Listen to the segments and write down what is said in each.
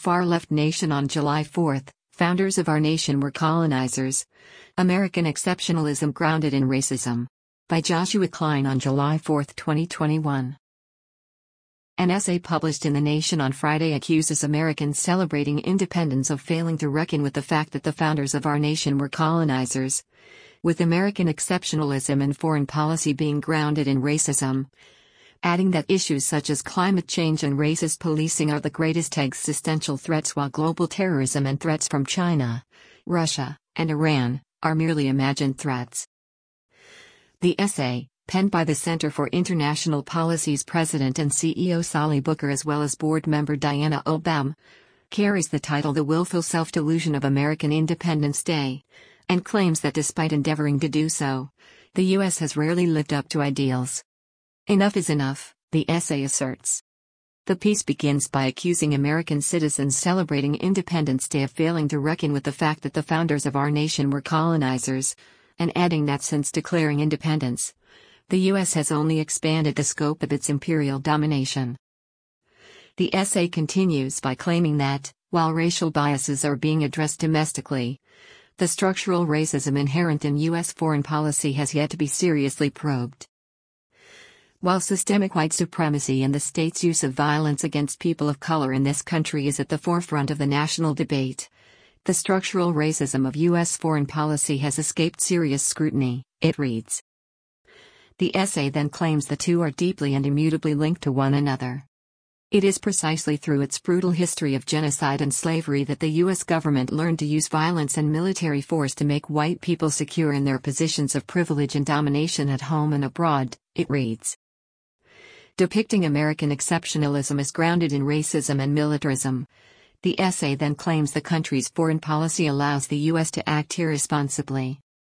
Far-left nation on July 4, founders of our nation were colonizers. American exceptionalism grounded in racism. By Joshua Klein on July 4, 2021. An essay published in The Nation on Friday accuses Americans celebrating independence of failing to reckon with the fact that the founders of our nation were colonizers. With American exceptionalism and foreign policy being grounded in racism, adding that issues such as climate change and racist policing are the greatest existential threats, while global terrorism and threats from China, Russia, and Iran are merely imagined threats. The essay, penned by the Center for International Policy's president and CEO Sally Booker as well as board member Diana Obama, carries the title "The Willful Self-Delusion of American Independence Day," and claims that despite endeavoring to do so, the U.S. has rarely lived up to ideals. Enough is enough, the essay asserts. The piece begins by accusing American citizens celebrating Independence Day of failing to reckon with the fact that the founders of our nation were colonizers, and adding that since declaring independence, the U.S. has only expanded the scope of its imperial domination. The essay continues by claiming that, while racial biases are being addressed domestically, the structural racism inherent in U.S. foreign policy has yet to be seriously probed. While systemic white supremacy and the state's use of violence against people of color in this country is at the forefront of the national debate, the structural racism of U.S. foreign policy has escaped serious scrutiny, it reads. The essay then claims the two are deeply and immutably linked to one another. It is precisely through its brutal history of genocide and slavery that the U.S. government learned to use violence and military force to make white people secure in their positions of privilege and domination at home and abroad, it reads. Depicting American exceptionalism as grounded in racism and militarism, the essay then claims the country's foreign policy allows the U.S. to act irresponsibly.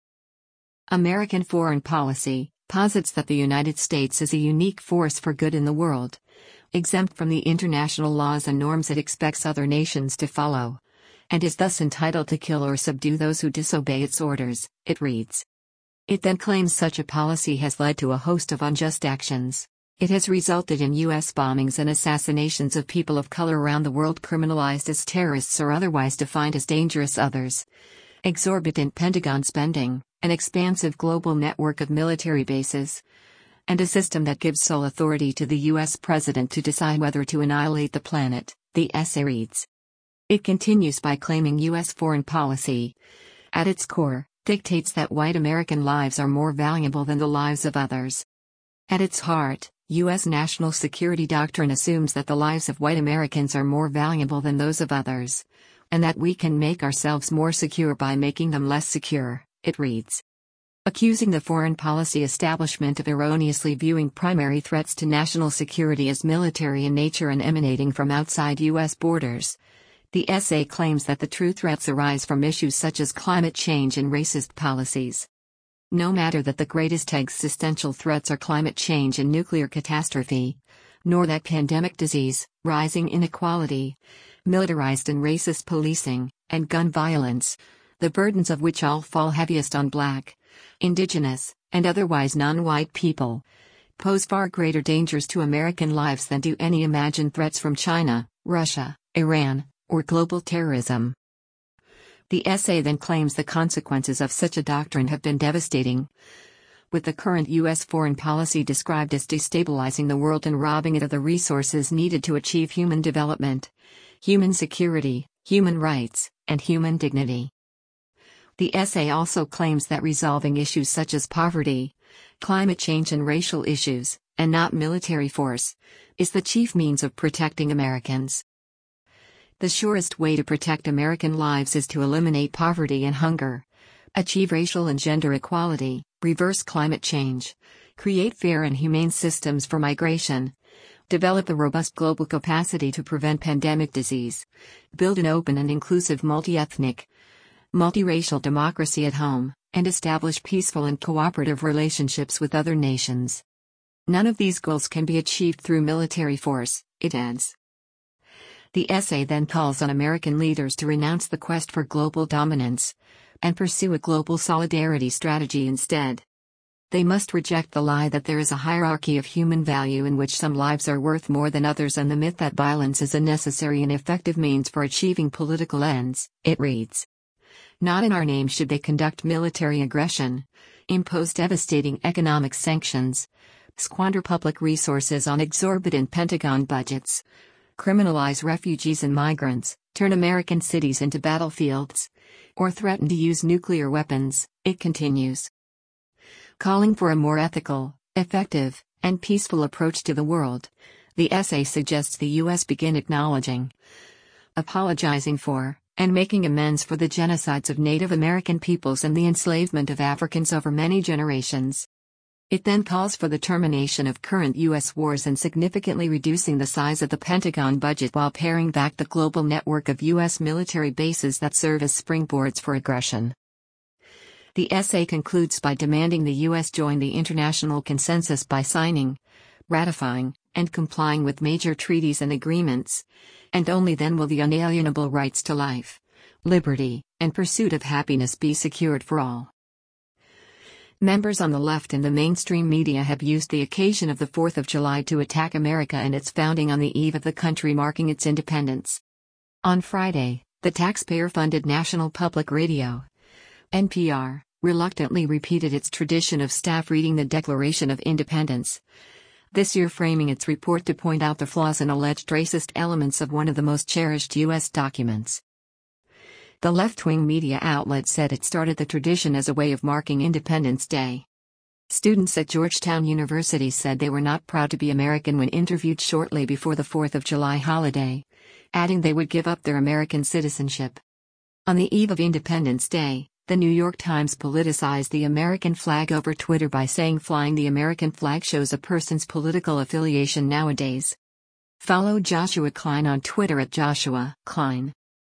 American foreign policy posits that the United States is a unique force for good in the world, exempt from the international laws and norms it expects other nations to follow, and is thus entitled to kill or subdue those who disobey its orders, it reads. It then claims such a policy has led to a host of unjust actions. It has resulted in U.S. bombings and assassinations of people of color around the world criminalized as terrorists or otherwise defined as dangerous others, exorbitant Pentagon spending, an expansive global network of military bases, and a system that gives sole authority to the U.S. president to decide whether to annihilate the planet, the essay reads. It continues by claiming U.S. foreign policy, at its core, dictates that white American lives are more valuable than the lives of others. At its heart, U.S. national security doctrine assumes that the lives of white Americans are more valuable than those of others, and that we can make ourselves more secure by making them less secure, it reads. Accusing the foreign policy establishment of erroneously viewing primary threats to national security as military in nature and emanating from outside U.S. borders, the essay claims that the true threats arise from issues such as climate change and racist policies. No matter that the greatest existential threats are climate change and nuclear catastrophe, nor that pandemic disease, rising inequality, militarized and racist policing, and gun violence, the burdens of which all fall heaviest on Black, Indigenous, and otherwise non-white people, pose far greater dangers to American lives than do any imagined threats from China, Russia, Iran, or global terrorism. The essay then claims the consequences of such a doctrine have been devastating, with the current U.S. foreign policy described as destabilizing the world and robbing it of the resources needed to achieve human development, human security, human rights, and human dignity. The essay also claims that resolving issues such as poverty, climate change and racial issues, and not military force, is the chief means of protecting Americans. The surest way to protect American lives is to eliminate poverty and hunger, achieve racial and gender equality, reverse climate change, create fair and humane systems for migration, develop a robust global capacity to prevent pandemic disease, build an open and inclusive multi-ethnic, multiracial democracy at home, and establish peaceful and cooperative relationships with other nations. None of these goals can be achieved through military force, it adds. The essay then calls on American leaders to renounce the quest for global dominance and pursue a global solidarity strategy instead. They must reject the lie that there is a hierarchy of human value in which some lives are worth more than others and the myth that violence is a necessary and effective means for achieving political ends, it reads. Not in our name should they conduct military aggression, impose devastating economic sanctions, squander public resources on exorbitant Pentagon budgets, criminalize refugees and migrants, turn American cities into battlefields, or threaten to use nuclear weapons, it continues. Calling for a more ethical, effective, and peaceful approach to the world, the essay suggests the U.S. begin acknowledging, apologizing for, and making amends for the genocides of Native American peoples and the enslavement of Africans over many generations. It then calls for the termination of current U.S. wars and significantly reducing the size of the Pentagon budget while paring back the global network of U.S. military bases that serve as springboards for aggression. The essay concludes by demanding the U.S. join the international consensus by signing, ratifying, and complying with major treaties and agreements, and only then will the unalienable rights to life, liberty, and pursuit of happiness be secured for all. Members on the left and the mainstream media have used the occasion of the 4th of July to attack America and its founding on the eve of the country marking its independence. On Friday, the taxpayer-funded National Public Radio, NPR, reluctantly repeated its tradition of staff reading the Declaration of Independence, this year framing its report to point out the flaws and alleged racist elements of one of the most cherished U.S. documents. The left-wing media outlet said it started the tradition as a way of marking Independence Day. Students at Georgetown University said they were not proud to be American when interviewed shortly before the 4th of July holiday, adding they would give up their American citizenship. On the eve of Independence Day, the New York Times politicized the American flag over Twitter by saying flying the American flag shows a person's political affiliation nowadays. Follow Joshua Klein on Twitter at Joshua Klein.